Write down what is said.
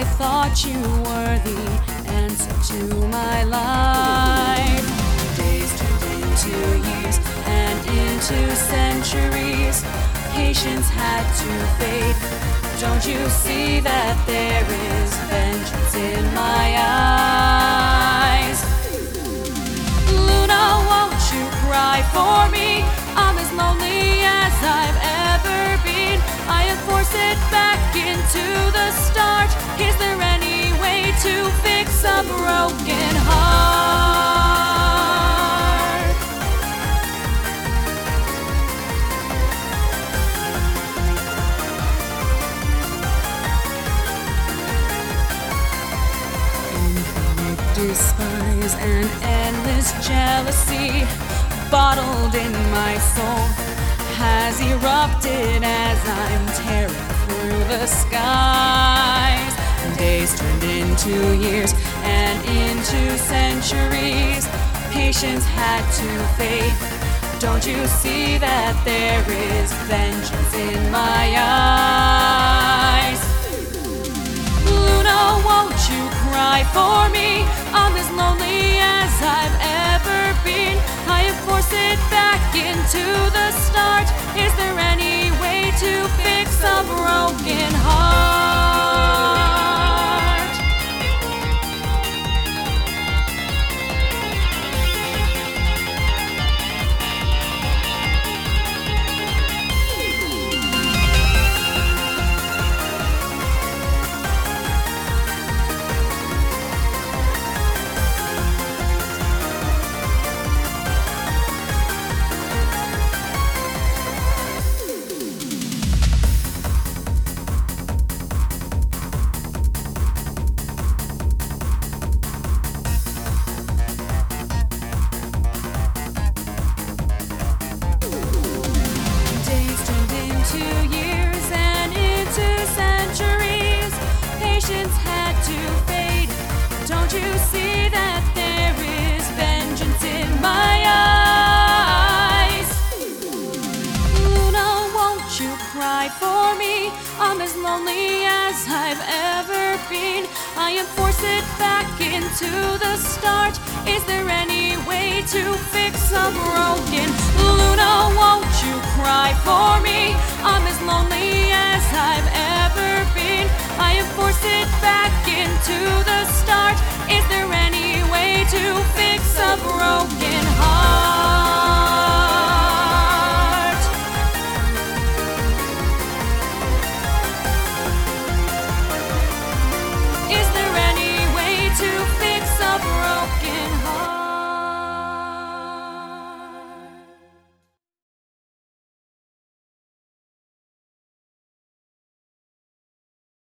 thought you were the answer to my life. Days turned into years and into centuries. Patience had to fade. Don't you see that there is vengeance in my eyes? Luna, won't you cry for me? I'm as lonely as I've ever been. I have forced it back into the start. Is there any way to fix a broken heart? Infinite despise and endless jealousy bottled in my soul has erupted as I'm tearing through the skies. Days turned into years and into centuries. Patience had to fade. Don't you see that there is vengeance in my eyes? Luna, won't you cry for me? I'm as lonely as I've ever been. I have forced it back into the start. Is there any way to fix a broken heart? Don't you see that there is vengeance in my eyes? Luna, won't you cry for me? I'm as lonely as I've ever been. I am forced back into the start. Is there any way to fix a broken? Luna, won't you cry for me? I'm as lonely as I've ever been. I am forced back into the start. Is there any way to fix a broken heart?